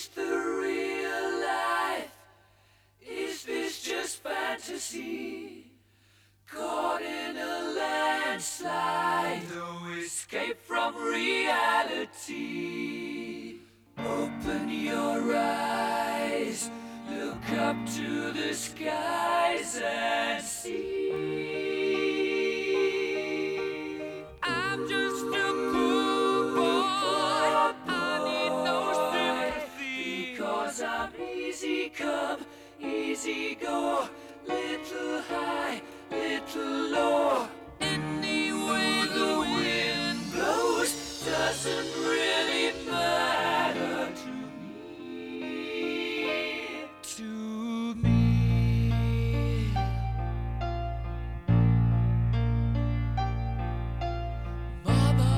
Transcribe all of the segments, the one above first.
this the real life? Is this just fantasy? Caught in a landslide, no escape from reality. Open your eyes, look up to the skies and see. I'm just a poor boy, I need no sympathy, because I'm easy come, easy go, little high, little low. Any way the wind blows doesn't really matter to me. To me. Mama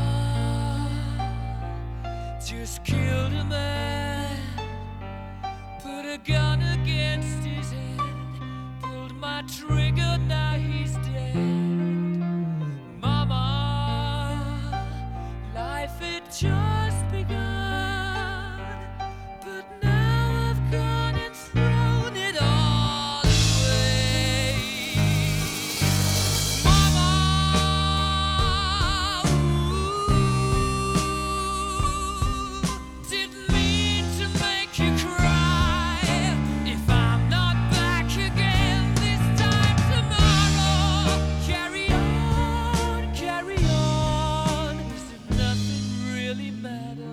just killed a man, put a gun against his head, pulled my trigger, now he's dead. Mama, life had just begun, but now I've gone and thrown it all away. Mama, didn't mean to make you cry. If I'm not back again this time tomorrow, carry on, as if nothing really matters.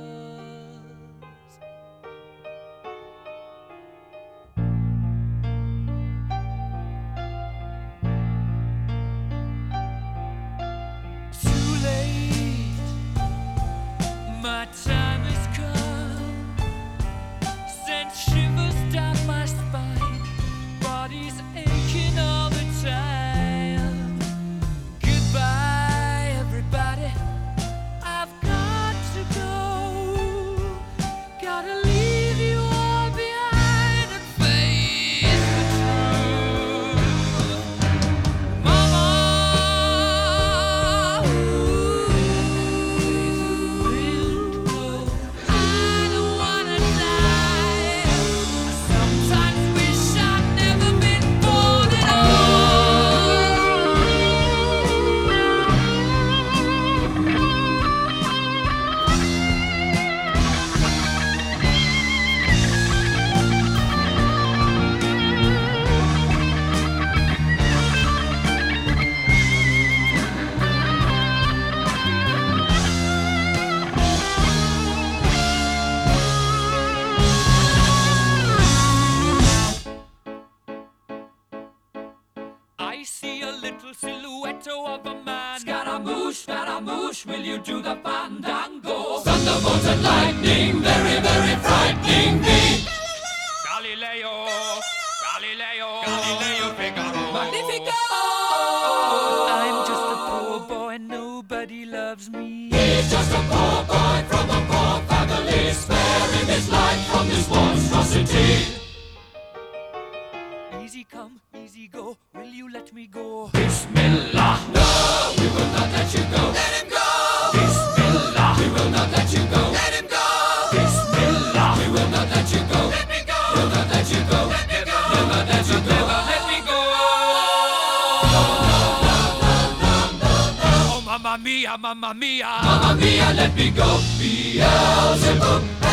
Too late, my time has come, sent shivers down my spine, body's aching all the time. Goodbye, everybody, I've got to go. Gotta leave you all behind and face the truth. Mama, I don't wanna die. I sometimes wish I'd never been born at I see a little silhouette of a man. Scaramouche, will you do the fandango? Thunderbolt and lightning, very, very frightening me. Galileo, Figaro. Magnifico! I'm just a poor boy, nobody loves me. He's just a poor boy from a poor family, sparing his life from this monstrosity. Easy come, easy go, will you let me go? Bismillah, no, we will not let you go. Let him go! Bismillah, we will not let you go. Let him go! Bismillah, we will not let you go. Let me go! We'll not let you go. Let me go! We'll not let you go. Never let me go! Oh, mamma mia, mamma mia. Mamma mia, let me go. Beelzebub.